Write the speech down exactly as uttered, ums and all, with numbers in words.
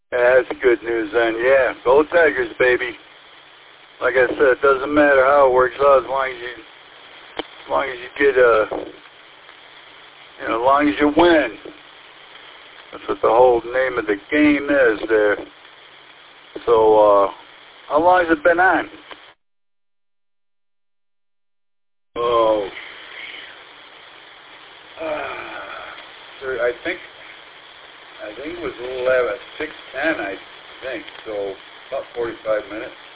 Yeah, that's good news then. Yeah, go Tigers, baby. Like I said, it doesn't matter how it works out as long as you, as long as you get a, you know, as long as you win. That's what the whole name of the game is there. So, uh, how long has it been on? Oh, uh, I think, I think it was eleven, six ten, I think. So about forty-five minutes.